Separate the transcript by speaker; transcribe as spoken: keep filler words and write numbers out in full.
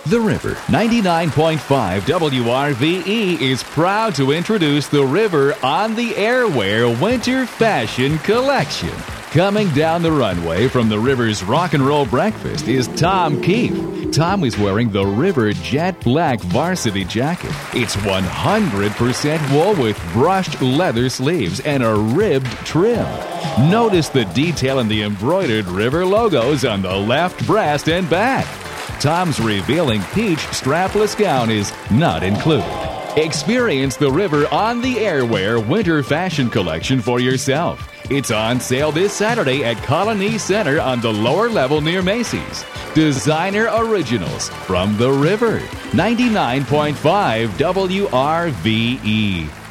Speaker 1: The River ninety-nine point five W R V E is proud to introduce the River on the Airwear Winter Fashion Collection. Coming down the runway from the River's Rock and Roll Breakfast is Tom Keefe. Tom is wearing the River Jet Black Varsity Jacket. It's one hundred percent wool with brushed leather sleeves and a ribbed trim. Notice the detail in the embroidered River logos on the left breast and back. Tom's revealing peach strapless gown is not included. Experience the River on the Airwear Winter Fashion Collection for yourself. It's on sale this Saturday at Colony Center on the lower level near Macy's. Designer Originals from the River, ninety-nine point five W R V E.